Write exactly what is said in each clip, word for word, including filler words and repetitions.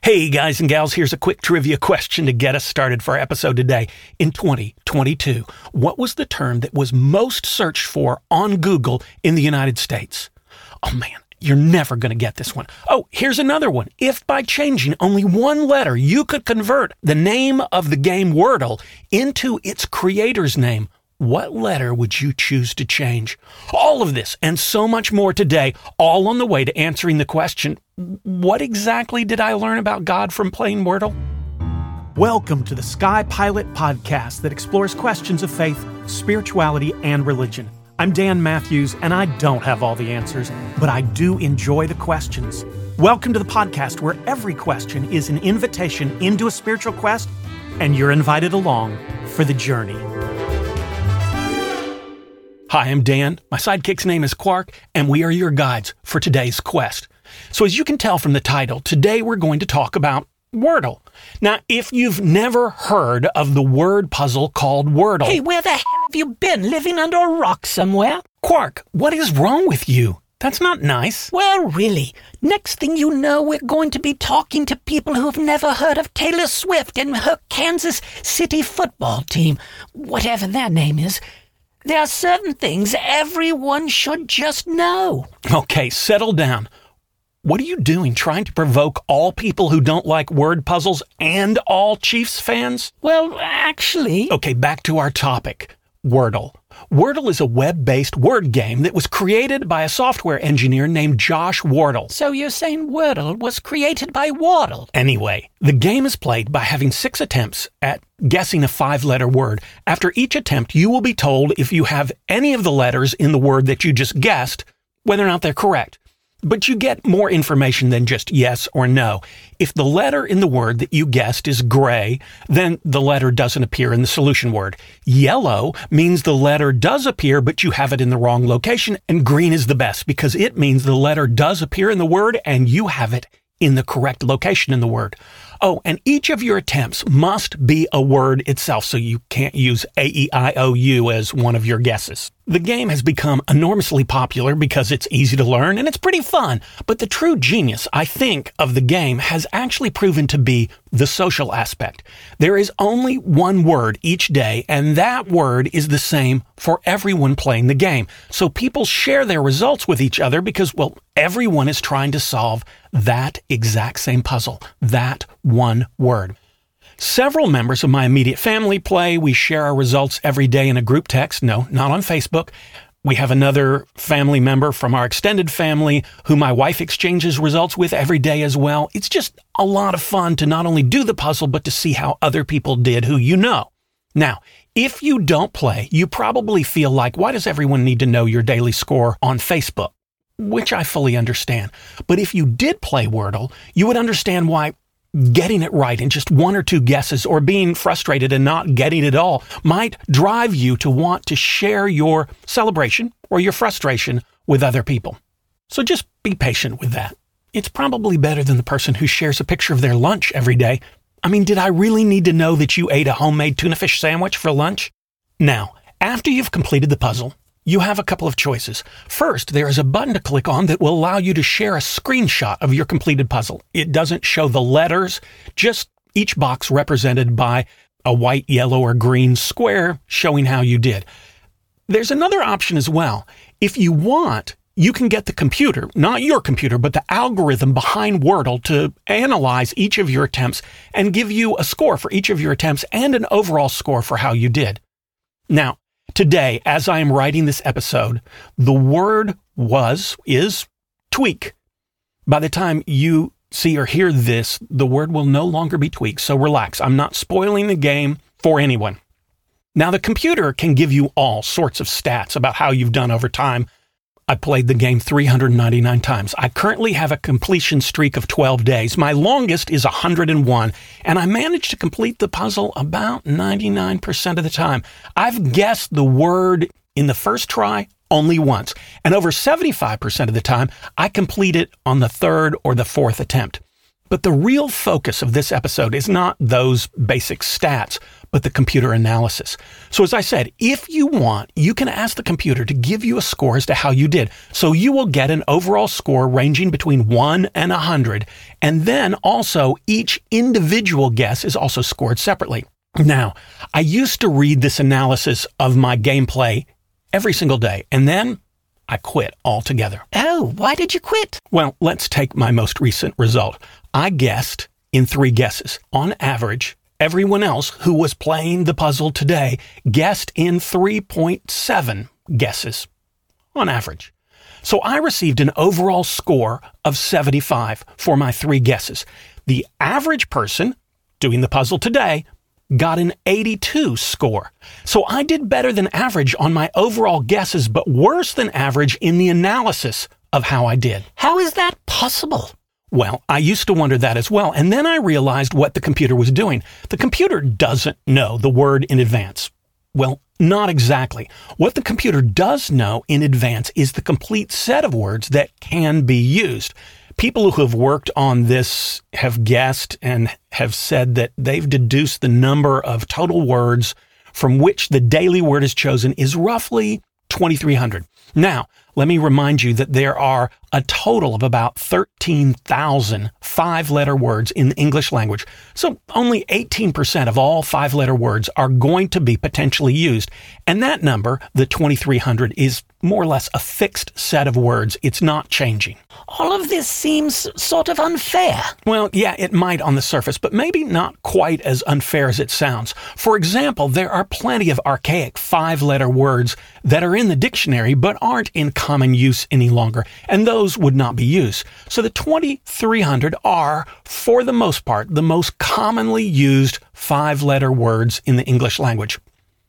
Hey guys and gals, here's a quick trivia question to get us started for our episode today. In twenty twenty-two, what was the term that was most searched for on Google in the United States? Oh man, you're never going to get this one. Oh, here's another one. If by changing only one letter, you could convert the name of the game Wordle into its creator's name, what letter would you choose to change? All of this and so much more today, all on the way to answering the question, what exactly did I learn about God from playing Wordle? Welcome to the Sky Pilot podcast that explores questions of faith, spirituality, and religion. I'm Dan Matthews, and I don't have all the answers, but I do enjoy the questions. Welcome to the podcast where every question is an invitation into a spiritual quest, and you're invited along for the journey. Hi, I'm Dan. My sidekick's name is Quark, and we are your guides for today's quest. So as you can tell from the title, today we're going to talk about Wordle. Now, if you've never heard of the word puzzle called Wordle... Hey, where the hell have you been? Living under a rock somewhere? Quark, what is wrong with you? That's not nice. Well, really, next thing you know, we're going to be talking to people who've never heard of Taylor Swift and her Kansas City football team, whatever their name is. There are certain things everyone should just know. Okay, settle down. What are you doing, trying to provoke all people who don't like word puzzles and all Chiefs fans? Well, actually... Okay, back to our topic, Wordle. Wordle is a web-based word game that was created by a software engineer named Josh Wardle. So you're saying Wordle was created by Wardle? Anyway, the game is played by having six attempts at guessing a five-letter word. After each attempt, you will be told if you have any of the letters in the word that you just guessed, whether or not they're correct. But you get more information than just yes or no. If the letter in the word that you guessed is gray, then the letter doesn't appear in the solution word. Yellow means the letter does appear, but you have it in the wrong location. And green is the best because it means the letter does appear in the word and you have it in the correct location in the word. Oh, and each of your attempts must be a word itself, so you can't use A E I O U as one of your guesses. The game has become enormously popular because it's easy to learn and it's pretty fun, but the true genius, I think, of the game has actually proven to be the social aspect. There is only one word each day, and that word is the same for everyone playing the game. So people share their results with each other because, well, everyone is trying to solve that exact same puzzle, that one word. Several members of my immediate family play. We share our results every day in a group text. No, not on Facebook. We have another family member from our extended family who my wife exchanges results with every day as well. It's just a lot of fun to not only do the puzzle, but to see how other people did who you know. Now, if you don't play, you probably feel like, why does everyone need to know your daily score on Facebook? Which I fully understand. But if you did play Wordle, you would understand why getting it right in just one or two guesses or being frustrated and not getting it all might drive you to want to share your celebration or your frustration with other people. So just be patient with that. It's probably better than the person who shares a picture of their lunch every day. I mean, did I really need to know that you ate a homemade tuna fish sandwich for lunch? Now, after you've completed the puzzle, you have a couple of choices. First, there is a button to click on that will allow you to share a screenshot of your completed puzzle. It doesn't show the letters, just each box represented by a white, yellow, or green square showing how you did. There's another option as well. If you want, you can get the computer, not your computer, but the algorithm behind Wordle to analyze each of your attempts and give you a score for each of your attempts and an overall score for how you did. Now, today, as I am writing this episode, the word was, is, tweak. By the time you see or hear this, the word will no longer be tweak, so relax. I'm not spoiling the game for anyone. Now, the computer can give you all sorts of stats about how you've done over time. I played the game three hundred ninety-nine times. I currently have a completion streak of twelve days. My longest is one hundred one, and I managed to complete the puzzle about ninety-nine percent of the time. I've guessed the word in the first try only once, and over seventy-five percent of the time, I complete it on the third or the fourth attempt. But the real focus of this episode is not those basic stats, but the computer analysis. So as I said, if you want, you can ask the computer to give you a score as to how you did. So you will get an overall score ranging between one and one hundred. And then also each individual guess is also scored separately. Now, I used to read this analysis of my gameplay every single day, and then I quit altogether. Oh, why did you quit? Well, let's take my most recent result. I guessed in three guesses. On average, everyone else who was playing the puzzle today guessed in three point seven guesses on average. So I received an overall score of seventy-five for my three guesses. The average person doing the puzzle today got an eighty-two score. So I did better than average on my overall guesses, but worse than average in the analysis of how I did. How is that possible? Well, I used to wonder that as well, and then I realized what the computer was doing. The computer doesn't know the word in advance. Well, not exactly. What the computer does know in advance is the complete set of words that can be used. People who have worked on this have guessed and have said that they've deduced the number of total words from which the daily word is chosen is roughly twenty-three hundred. Now, let me remind you that there are a total of about thirteen thousand five-letter words in the English language. So only eighteen percent of all five-letter words are going to be potentially used. And that number, the twenty-three hundred, is more or less a fixed set of words. It's not changing. All of this seems sort of unfair. Well, yeah, it might on the surface, but maybe not quite as unfair as it sounds. For example, there are plenty of archaic five-letter words that are in the dictionary but aren't in common use any longer, and those would not be used. So the twenty-three hundred are, for the most part, the most commonly used five-letter words in the English language.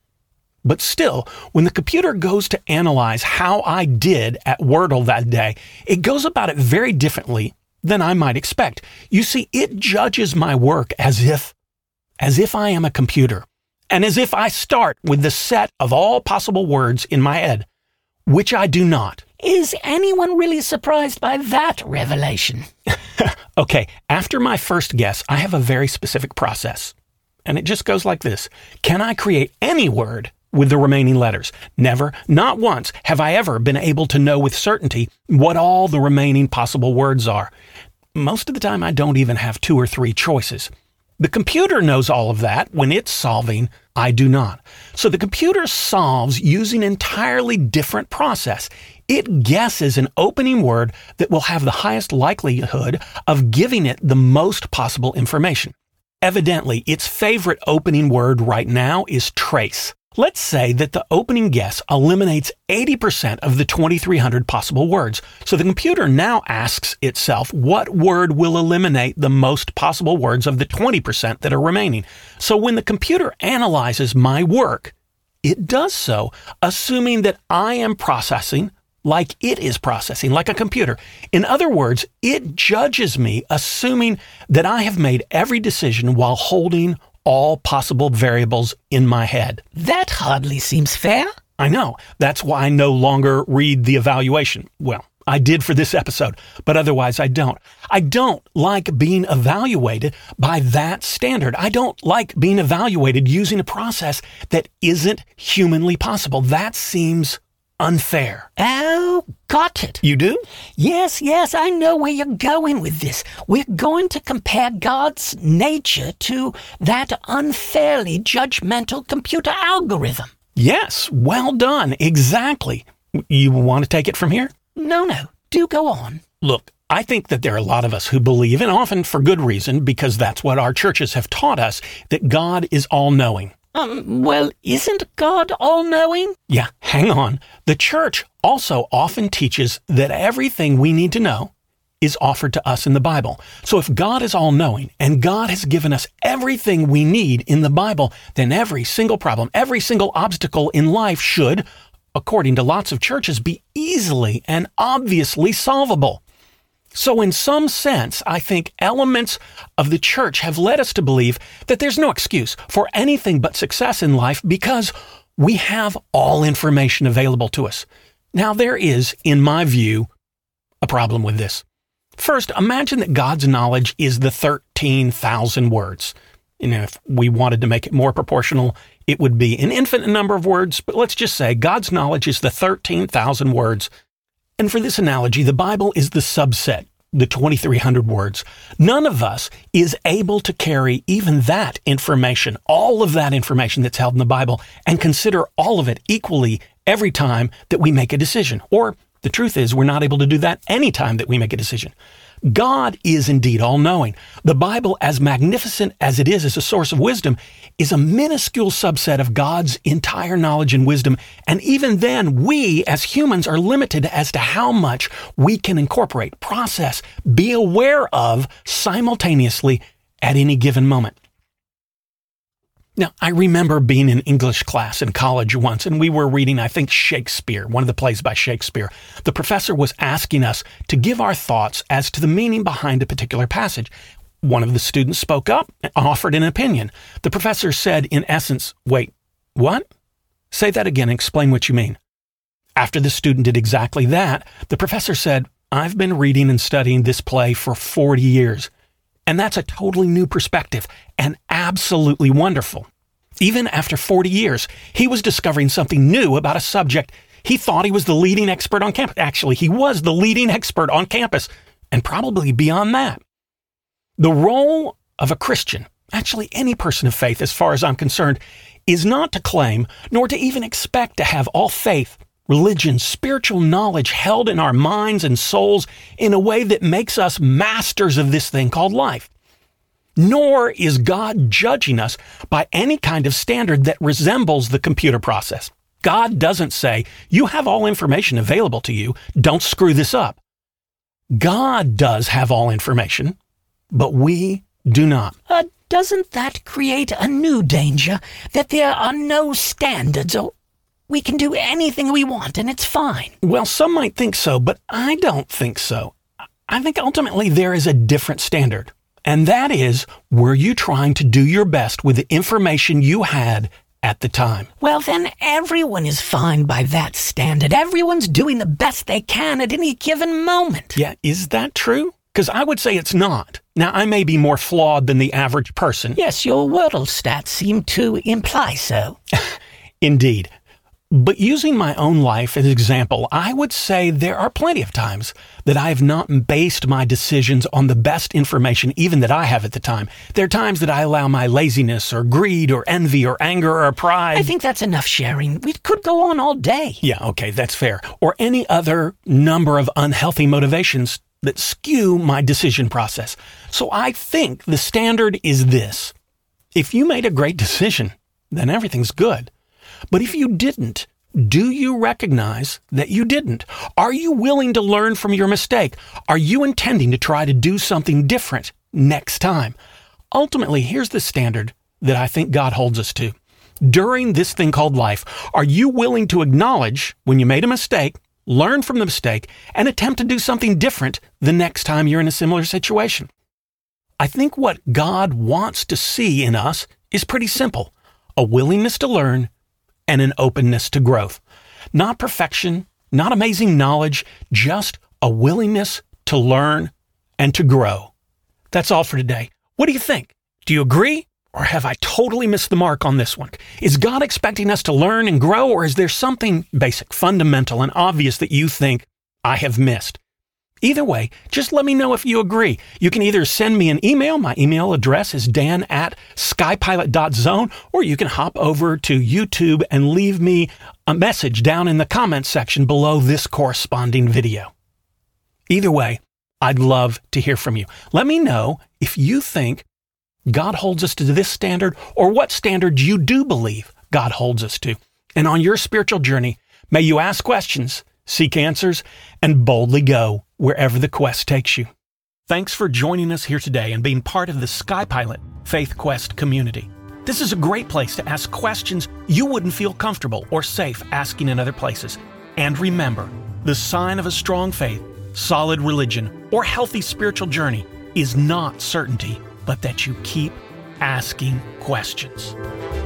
But still, when the computer goes to analyze how I did at Wordle that day, it goes about it very differently than I might expect. You see, it judges my work as if, as if I am a computer, and as if I start with the set of all possible words in my head, which I do not. Is anyone really surprised by that revelation? Okay, after my first guess, I have a very specific process, and it just goes like this. Can I create any word with the remaining letters? Never, not once, have I ever been able to know with certainty what all the remaining possible words are. Most of the time, I don't even have two or three choices. The computer knows all of that when it's solving. I do not. So the computer solves using an entirely different process. It guesses an opening word that will have the highest likelihood of giving it the most possible information. Evidently, its favorite opening word right now is trace. Let's say that the opening guess eliminates eighty percent of the twenty-three hundred possible words. So the computer now asks itself what word will eliminate the most possible words of the twenty percent that are remaining. So when the computer analyzes my work, it does so assuming that I am processing like it is processing, like a computer. In other words, it judges me assuming that I have made every decision while holding all possible variables in my head. That hardly seems fair. I know. That's why I no longer read the evaluation. Well, I did for this episode, but otherwise I don't. I don't like being evaluated by that standard. I don't like being evaluated using a process that isn't humanly possible. That seems unfair. Oh, got it. You do? Yes, yes, I know where you're going with this. We're going to compare God's nature to that unfairly judgmental computer algorithm. Yes, well done. Exactly. You want to take it from here? No, no, do go on. Look, I think that there are a lot of us who believe, and often for good reason, because that's what our churches have taught us, that God is all-knowing. Um, well, isn't God all-knowing? Yeah, hang on. The church also often teaches that everything we need to know is offered to us in the Bible. So if God is all-knowing and God has given us everything we need in the Bible, then every single problem, every single obstacle in life should, according to lots of churches, be easily and obviously solvable. So in some sense, I think elements of the church have led us to believe that there's no excuse for anything but success in life because we have all information available to us. Now, there is, in my view, a problem with this. First, imagine that God's knowledge is the thirteen thousand words. You know, if we wanted to make it more proportional, it would be an infinite number of words, but let's just say God's knowledge is the thirteen thousand words. And for this analogy, the Bible is the subset, the twenty-three hundred words. None of us is able to carry even that information, all of that information that's held in the Bible, and consider all of it equally every time that we make a decision. Or the truth is, we're not able to do that any time that we make a decision. God is indeed all-knowing. The Bible, as magnificent as it is as a source of wisdom, is a minuscule subset of God's entire knowledge and wisdom. And even then, we as humans are limited as to how much we can incorporate, process, be aware of simultaneously at any given moment. Now, I remember being in English class in college once, and we were reading, I think, Shakespeare, one of the plays by Shakespeare. The professor was asking us to give our thoughts as to the meaning behind a particular passage. One of the students spoke up and offered an opinion. The professor said, in essence, "Wait, what? Say that again and explain what you mean." After the student did exactly that, the professor said, "I've been reading and studying this play for forty years. And that's a totally new perspective and absolutely wonderful. Even after forty years, he was discovering something new about a subject he thought he was the leading expert on campus. Actually, he was the leading expert on campus, and probably beyond that. The role of a Christian, actually any person of faith as far as I'm concerned, is not to claim nor to even expect to have all faith, religion, spiritual knowledge held in our minds and souls in a way that makes us masters of this thing called life. Nor is God judging us by any kind of standard that resembles the computer process. God doesn't say, "You have all information available to you, don't screw this up." God does have all information, but we do not. Uh, doesn't that create a new danger, that there are no standards, or we can do anything we want and it's fine? Well, some might think so, but I don't think so. I think ultimately there is a different standard. And that is, were you trying to do your best with the information you had at the time? Well, then everyone is fine by that standard. Everyone's doing the best they can at any given moment. Yeah, is that true? Because I would say it's not. Now, I may be more flawed than the average person. Yes, your Wordle stats seem to imply so. Indeed. But using my own life as an example, I would say there are plenty of times that I have not based my decisions on the best information even that I have at the time. There are times that I allow my laziness or greed or envy or anger or pride. I think that's enough sharing. We could go on all day. Yeah, okay, that's fair. Or any other number of unhealthy motivations that skew my decision process. So I think the standard is this. If you made a great decision, then everything's good. But if you didn't, do you recognize that you didn't? Are you willing to learn from your mistake? Are you intending to try to do something different next time? Ultimately, here's the standard that I think God holds us to. During this thing called life, are you willing to acknowledge when you made a mistake, learn from the mistake, and attempt to do something different the next time you're in a similar situation? I think what God wants to see in us is pretty simple: a willingness to learn and an openness to growth. Not perfection, not amazing knowledge, just a willingness to learn and to grow. That's all for today. What do you think? Do you agree? Or have I totally missed the mark on this one? Is God expecting us to learn and grow, or is there something basic, fundamental, and obvious that you think I have missed? Either way, just let me know if you agree. You can either send me an email. My email address is dan at skypilot dot zone, or you can hop over to YouTube and leave me a message down in the comments section below this corresponding video. Either way, I'd love to hear from you. Let me know if you think God holds us to this standard, or what standard you do believe God holds us to. And on your spiritual journey, may you ask questions, seek answers, and boldly go wherever the quest takes you. Thanks for joining us here today and being part of the SkyPilot Faith Quest community. This is a great place to ask questions you wouldn't feel comfortable or safe asking in other places. And remember, the sign of a strong faith, solid religion, or healthy spiritual journey is not certainty, but that you keep asking questions.